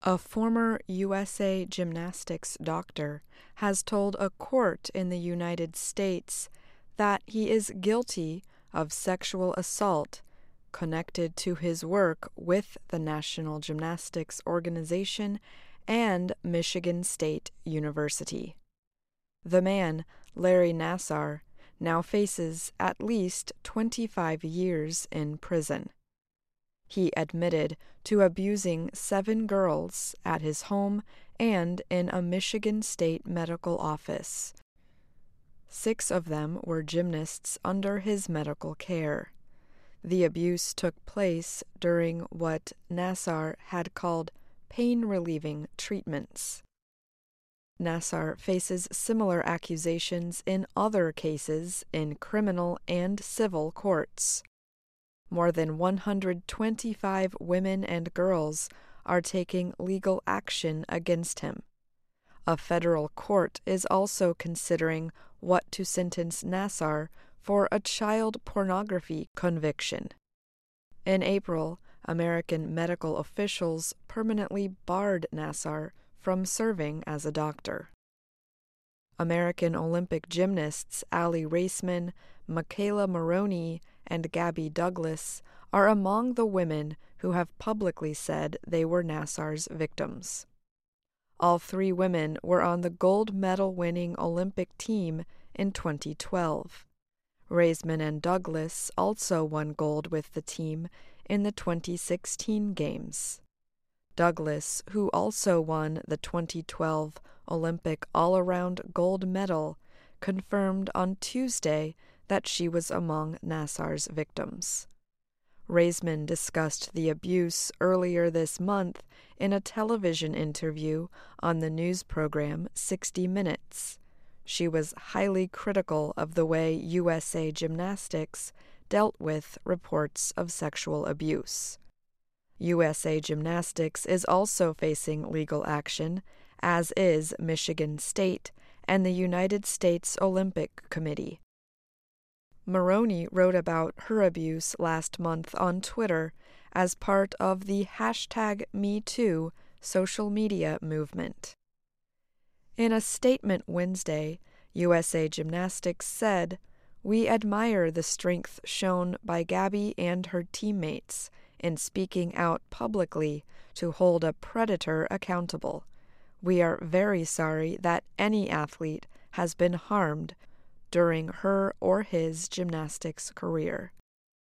A former USA Gymnastics doctor has told a court in the United States that he is guilty of sexual assault connected to his work with the National Gymnastics Organization and Michigan State University. The man, Larry Nassar, now faces at least 25 years in prison. He admitted to abusing 7 girls at his home and in a Michigan State medical office. 6 of them were gymnasts under his medical care. The abuse took place during what Nassar had called pain-relieving treatments. Nassar faces similar accusations in other cases in criminal and civil courts. More than 125 women and girls are taking legal action against him. A federal court is also considering what to sentence Nassar for a child pornography conviction. In April, American medical officials permanently barred Nassar from serving as a doctor. American Olympic gymnasts Aly Raisman, McKayla Maroney, and Gabby Douglas are among the women who have publicly said they were Nassar's victims. All 3 women were on the gold medal-winning Olympic team in 2012. Raisman and Douglas also won gold with the team in the 2016 Games. Douglas, who also won the 2012 Olympic all-around gold medal, confirmed on Tuesday that she was among Nassar's victims. Raisman discussed the abuse earlier this month in a television interview on the news program 60 Minutes. She was highly critical of the way USA Gymnastics dealt with reports of sexual abuse. USA Gymnastics is also facing legal action, as is Michigan State and the United States Olympic Committee. Maroney wrote about her abuse last month on Twitter as part of the #MeToo social media movement. In a statement Wednesday, USA Gymnastics said, "We admire the strength shown by Gabby and her teammates in speaking out publicly to hold a predator accountable. We are very sorry that any athlete has been harmed during her or his gymnastics career."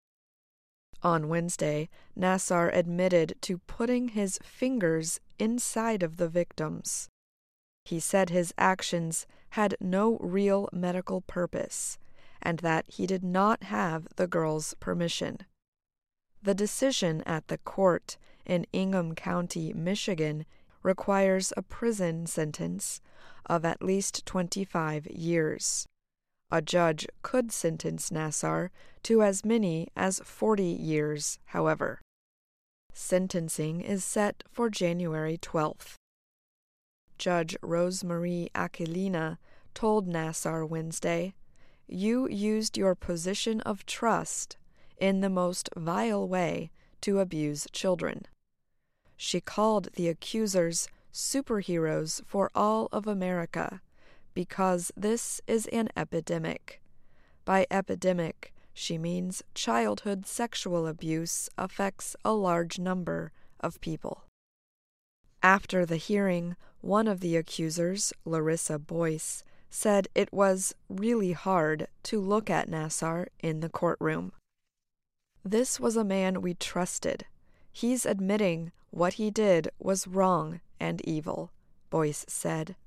On Wednesday, Nassar admitted to putting his fingers inside of the victims. He said his actions had no real medical purpose and that he did not have the girls' permission. The decision at the court in Ingham County, Michigan, requires a prison sentence of at least 25 years. A judge could sentence Nassar to as many as 40 years, however. Sentencing is set for January 12th. Judge Rosemarie Aquilina told Nassar Wednesday, "You used your position of trust in the most vile way to abuse children." She called the accusers superheroes for all of America, because this is an epidemic. By epidemic, she means childhood sexual abuse affects a large number of people. After the hearing, one of the accusers, Larissa Boyce, said it was really hard to look at Nassar in the courtroom. "This was a man we trusted. He's admitting what he did was wrong and evil," Boyce said.